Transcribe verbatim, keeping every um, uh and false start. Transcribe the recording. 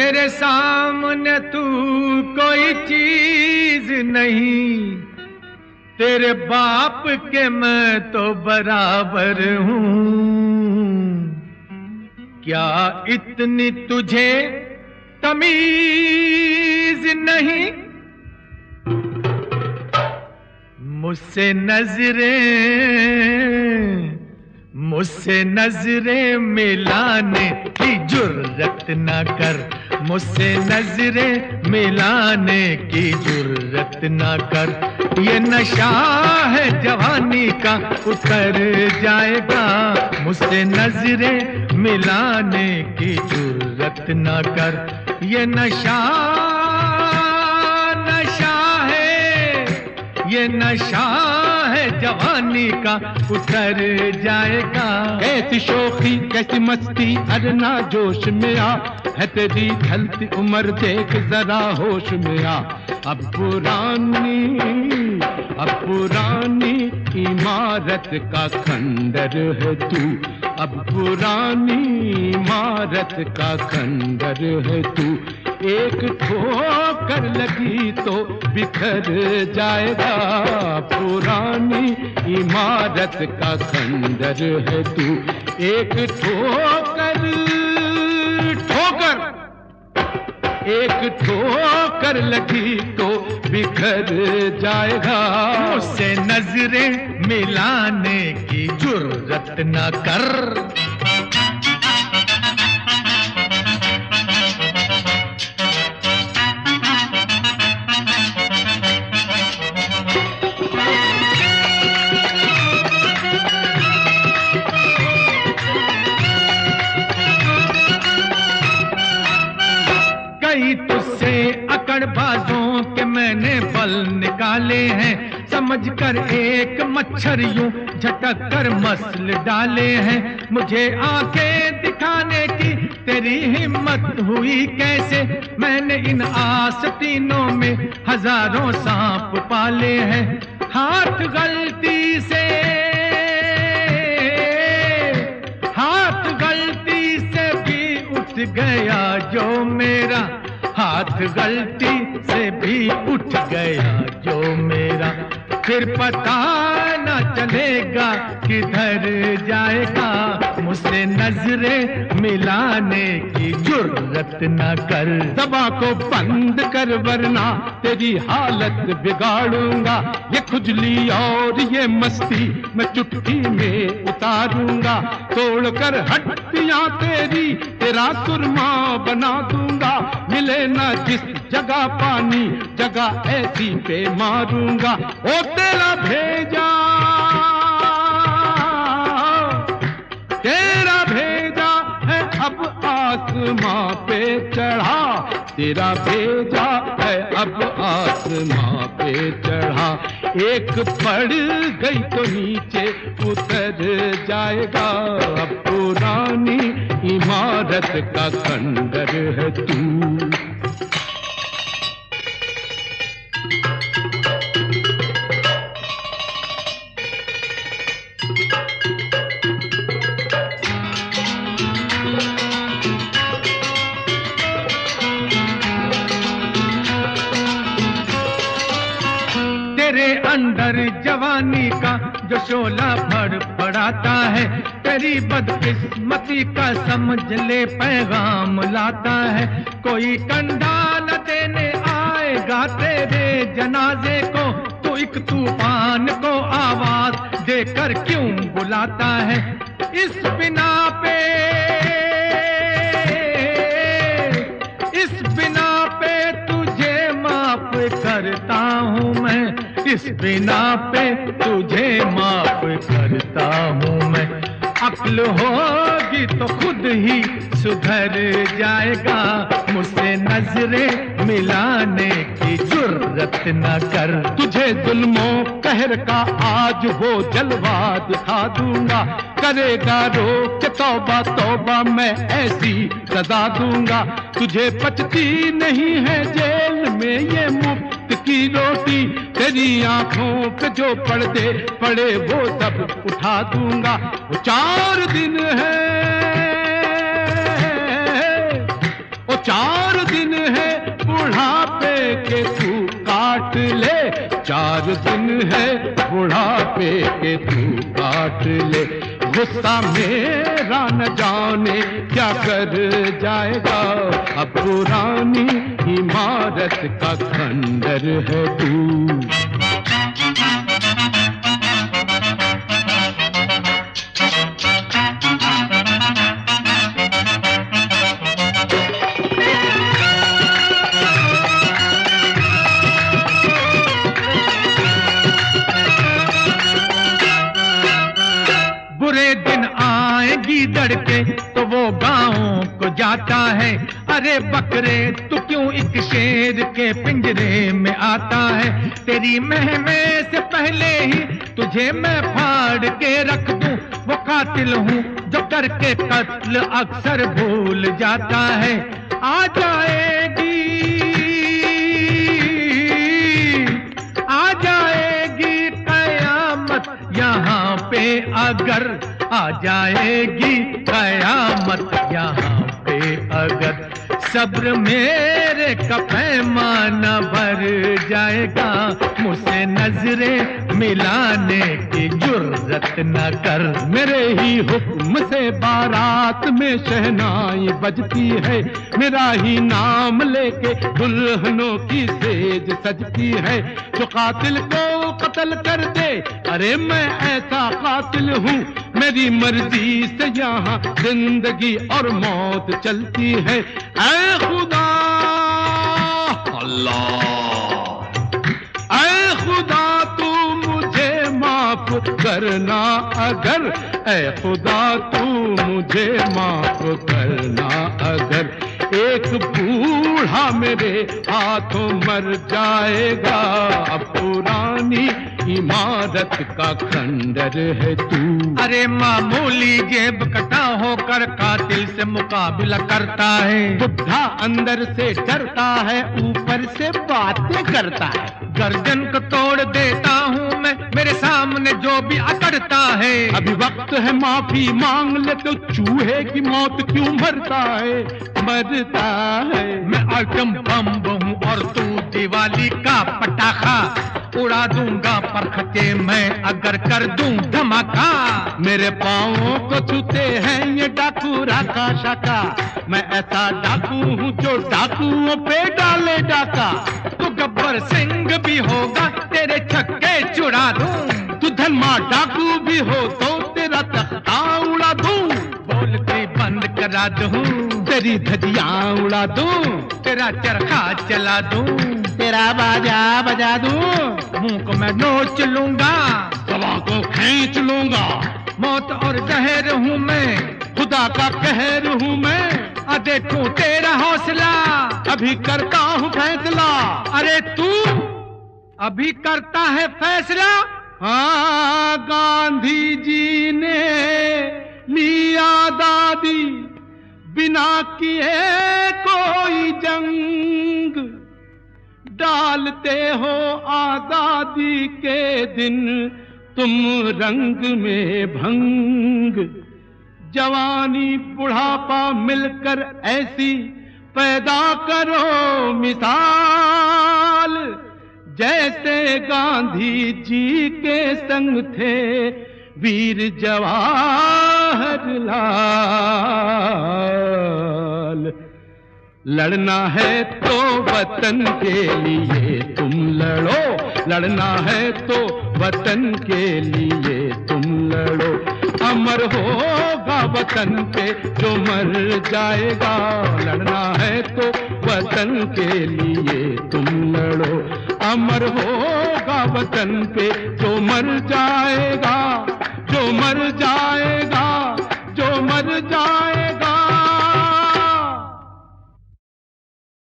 मेरे सामने तू कोई चीज नहीं, तेरे बाप के मैं तो बराबर हूँ। क्या इतनी तुझे तमीज नहीं? मुझसे नजरें मुझसे नजरें मिलाने की जुर्रत ना कर, मुझसे नजरें मिलाने की जुर्रत ना कर। ये नशा है जवानी का उतर जाएगा, मुझसे नजरें मिलाने की जुर्रत ना कर। ये नशा नशा है, ये नशा है जवानी का उतर जाएगा। कैसी शोखी कैसी मस्ती अरना जोश में आ, है तेरी ढलती उम्र देख जरा होश में आ। अब पुरानी अब पुरानी इमारत का खंडर है तू, अब पुरानी इमारत का खंडर है तू। एक ठोकर लगी तो बिखर जाएगा, पुरानी इमारत का खंडर है तू। एक ठोकर ठोकर एक ठोकर लगी तो बिखर जाएगा। मुझसे नजरें मिलाने की जुर्रत न कर। कई तुझसे अकड़बाजों के मैंने बल निकाले हैं, समझ कर एक मच्छर यूं झटक कर मसल डाले हैं। मुझे आंखें दिखाने की तेरी हिम्मत हुई कैसे? मैंने इन आस्तीनों में हजारों सांप पाले हैं। हाथ गलती से हाथ गलती से भी उठ गया जो मेरा, हाथ गलती से भी उठ गया जो मेरा। फिर पता न चलेगा किधर जाएगा, मुझसे नजरें मिलाने की जुर्रत न कर। दबा को बंद कर वरना तेरी हालत बिगाड़ूंगा। ये खुजली और ये मस्ती मैं चुटकी में उतारूंगा। तोड़ कर हड्डियां तेरी तेरा सुरमा बना दूंगा। मिले ना जिस जगह पानी जगह ऐसी पे मारूंगा। ओ तेरा भेजा तेरा भेजा है अब आसमां पे चढ़ा, तेरा भेजा है अब आसमां पे चढ़ा। एक पड़ गई तो नीचे उतर जाएगा, अब पुरानी इमारत का खंडर है तू। तेरे अंदर जवानी का जो शोला फड़फड़ाता है, तेरी बदकिस्मती का समझ ले पैगाम लाता है। कोई कंधा न देने आएगा तेरे जनाजे को, तो एक तूफान को आवाज देकर क्यों बुलाता है? इस बिना पे इस बिना पे तुझे माफ करता हूँ मैं, इस बिना पे तुझे माफ करता हूँ मैं। अक्ल होगी तो खुद ही सुधर जाएगा, मुझसे नजरें मिलाने की जुर्रत न कर। तुझे जुल्मों कहर का आज वो जलवा दिखा दूंगा। करेगा रोक तौबा तौबा मैं ऐसी सजा दूंगा। तुझे पचती नहीं है जेल में ये मुफ्त की रोटी, तेरी आंखों पे जो पर्दे पड़े वो सब उठा दूंगा। वो चार दिन है ओ चार दिन है बुढ़ापे के तू काट ले, चार दिन है बुढ़ापे के तू काट ले। गुस्सा मेरा न जाने क्या कर जाएगा, अब पुरानी इमारत का खंडर है तू। बुरे दिन आएगी दड़के तो वो गाँव को जाता है, अरे बकरे तू क्यों एक शेर के पिंजरे में आता है। तेरी महमे से पहले ही तुझे मैं फाड़ के रख दूं, वो कातिल हूँ जो करके कत्ल अक्सर भूल जाता है। आ जाएगी आ जाएगी कयामत यहाँ पे, अगर आ जाएगी कयामत यहाँ पे अगर। सब्र मेरे का पैमाना भर जाएगा, मुझसे नजरें मिलाने की जुर्रत न कर। मेरे ही हुक्म से बारात में शहनाई बजती है, मेरा ही नाम लेके दुल्हनों की सेज सजती है। जो कातिल को कत्ल कर दे, अरे मैं ऐसा कातिल हूँ, मेरी मर्जी से यहाँ जिंदगी और मौत चलती है। ऐ खुदा अल्लाह, ऐ खुदा तू मुझे माफ करना अगर, ऐ खुदा तू मुझे माफ करना अगर। एक बूढ़ा मेरे हाथों मर जाएगा, अब पुरानी इमारत का खंडर है तू। अरे मामूली जेब कटा होकर कातिल से मुकाबला करता है, बुढ़ा अंदर से डरता है, ऊपर से बातें करता है। गर्दन को तोड़ देता हूँ मैं मेरे सामने जो भी अकड़ता है। अभी वक्त है माफी मांग ले, तो चूहे की मौत क्यों मरता है मरता है। मैं आइटम बम हूँ और तू दिवाली का पटाखा, उड़ा दूंगा परखचे मैं अगर कर दूं धमाका। मेरे पाँवों को छूते हैं ये डाकू राका शाका, मैं ऐसा डाकू हूँ जो डाकुओं पे डाले डाका। तू गब्बर सिंह भी होगा, तेरे छक्के छुड़ा दूं। तू धनमा डाकू भी हो तो तेरा तख्ता उड़ा दूं। बोलती बंद करा दूं, तेरी धजियां उड़ा दूं। तेरा चरखा चला दूं, तेरा बाजा बजा दूं। मुंह को मैं नोच लूंगा, गवाह को खींच लूंगा। मौत और जहर हूँ मैं, खुदा का कहर हूँ मैं। आ देखूं तेरा हौसला, अभी करता हूँ फैसला। अरे तू अभी करता है फैसला। हाँ, गांधी जी ने लिया दादी, बिना किए कोई जंग। डालते हो आजादी के दिन तुम रंग में भंग। जवानी बुढ़ापा मिलकर ऐसी पैदा करो मिसाल, जैसे गांधी जी के संग थे वीर जवाहर लाल। लड़ना है तो वतन के लिए तुम लड़ो, लड़ना है तो वतन के लिए तुम लड़ो। अमर होगा वतन पे जो मर जाएगा, लड़ना है तो वतन के लिए तुम लड़ो। अमर होगा वतन पे जो मर जाएगा, जो मर जाएगा, जो मर जाएगा।